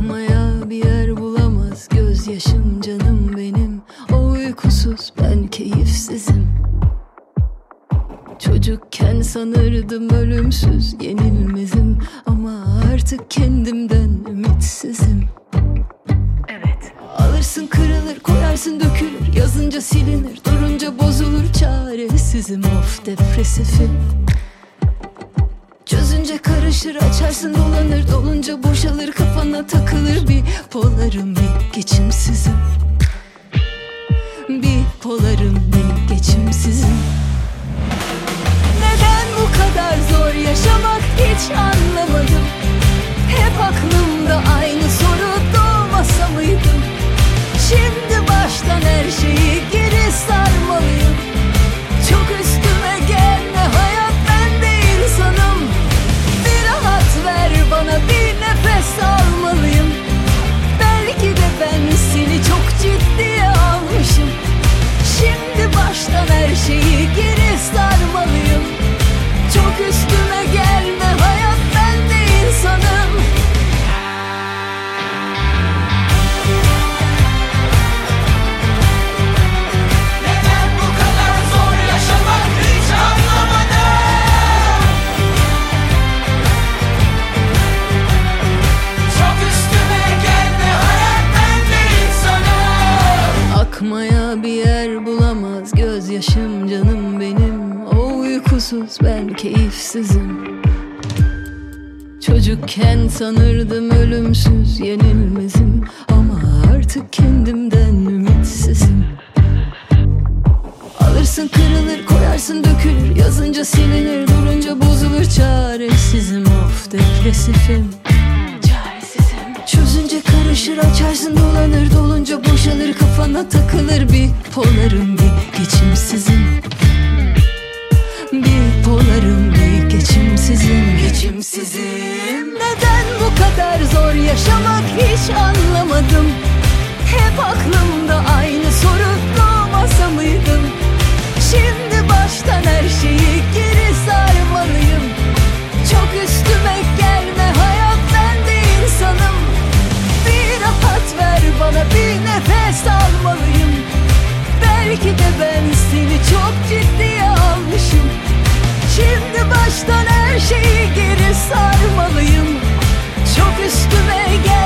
Akmaya bir yer bulamaz gözyaşım canım benim. O uykusuz ben keyifsizim. Çocukken sanırdım ölümsüz yenilmezim, ama artık kendimden ümitsizim. Evet. Alırsın kırılır, koyarsın dökülür, yazınca silinir, durunca bozulur, çaresizim, of depresifim. Çözünce karışır, açarsın dolanır, dolunca boşalır, kafana takılır, bipolarım, bir geçimsizim. Bipolarım, bir geçimsizim. Neden bu kadar zor yaşamak hiç anlamadım. Hep aklımda aynı soru, doğmasa mıydım? Şimdi baştan her şeyi geri sarmalıyım. Çok üstüme gelme hayat, ben de insanım. Bir rahat ver bana, bir nefes almalıyım. Belki de ben seni çok ciddiye almışım. Şimdi baştan her şeyi geri sarmalıyım. Çok üstüme gelme hayat, ben de insanım. Neden bu kadar zor yaşamak hiç anlamadım. Çok üstüme gelme hayat, ben de insanım. Akmaya bir yer bulamaz gözyaşım canım benim. O uykusuz ben keyifsizim. Çocukken sanırdım ölümsüz yenilmezim, ama artık kendimden ümitsizim. Alırsın kırılır, koyarsın dökülür, yazınca silinir, durunca bozulur, çaresizim, of depresifim. Çözünce karışır, açarsın dolanır, dolunca boşalır, kafana takılır, bipolarım, bir geçimsizim. Bipolarım, bir geçimsizim, geçimsizim. Neden bu kadar zor yaşamak hiç anlamadım. Hep aklımda aynı soru, doğmasa mıydım? Şimdi baştan her şeyi geri sarmalıyım. Çok üstüme gelme hayat, ben de insanım. Bir rahat ver bana, bir nefes almalıyım. Belki de ben seni çok ciddiye almışım. Şimdi baştan her şeyi geri sarmalıyım. Çok üstüme gel.